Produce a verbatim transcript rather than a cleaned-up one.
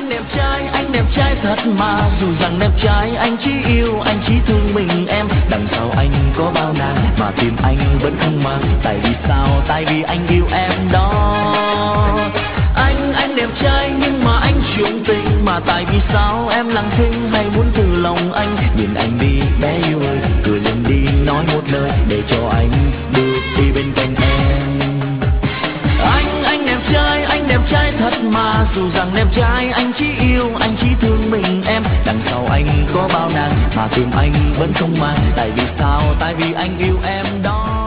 anh đẹp trai, anh đẹp trai thật mà. Dù rằng đẹp trai anh chỉ yêu, anh chỉ thương mình em. Đằng sau anh có bao nàng mà tim anh vẫn không mang. Tại vì sao? Tại vì anh yêu em đó. Anh, anh đẹp trai nhưng mà anh chung tình. Mà tại vì sao em lặng thinh hay muốn từ lòng anh. Nhìn anh đi bé yêu ơi, cười lên đi nói một lời để cho anh được đi bên cạnh em. Anh, anh đẹp trai, anh đẹp trai thật mà. Dù rằng đẹp trai anh chỉ yêu, anh chỉ thương mình em. Đằng sau anh có bao nàng mà tim anh vẫn không mang. Tại vì sao? Tại vì anh yêu em đó.